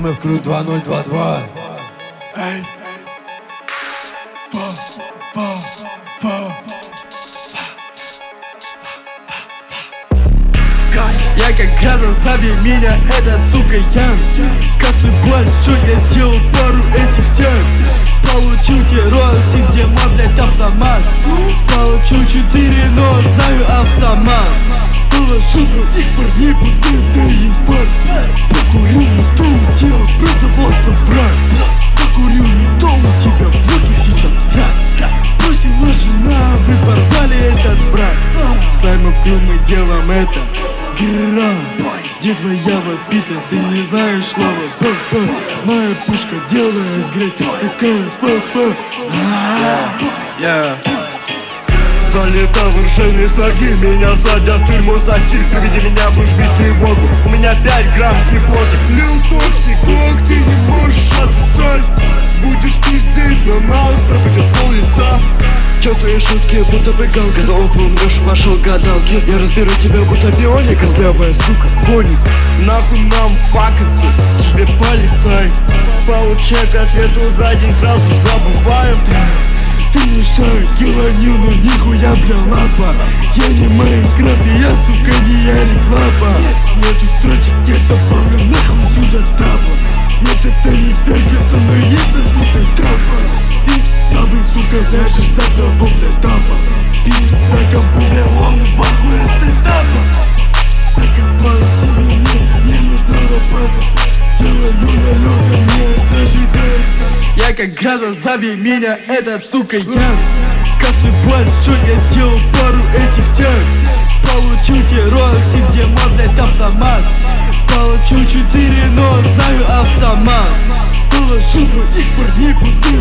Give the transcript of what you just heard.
МФ Крут 2022. Эй, Я как газа, зови меня, этот сука Ян. Кассы большой, я сделал пару этих тем. Получу героя, ты где мой, блядь, автомат. Получу 4, но знаю автомат. Положу других парней, будто это инфаркт. Покурил не то, у тебя образовался брак. Покурил не то, у тебя в руке сейчас я. Бросила жена, вы порвали этот брак. Слаймов Крут, мы делаем это. Где твоя воспитанность, ты не знаешь слова. Моя пушка делает греть, такая залетал в вершины слаги, меня садят в тюрьму за стиль. При виде меня будешь бить тревогу. У меня 5 грамм слепотик. Лил токсикок, ты не можешь отрицать. Будешь пиздеть на нас, пропадет пол лица. Чё твои шутки, будто бы гал. Сказал, умрешь, пошел гадалки. Я разберу тебя, будто бионик. Костлявая сука, пони. Нахуй нам факаться, тебе полицай. Получай к ответу за день, сразу забываю. Ты решай, килонил, но нихуя, бля, лапа. Я не Майнкрафт, и я, сука, не Ярик Лапа. Нету строчек, я добавлю нахуй сюда тапа. Нет, это не Фергюсон, но есть на сука трапа. Ты слабый, сука, ляжешь за того, бля, тапа. Ты за компу, бля, он в ахуе стендапа. Закопал тебе, не нужна лопата. Делаю налёга, мне даже дай. Я как газа, зови меня, этот сука Ян. Кассы большой, я сделал пару этих тем. Получу героя, ты где мой, блядь, автомат. Получу 4, но знаю автомат. Положу других парней, будто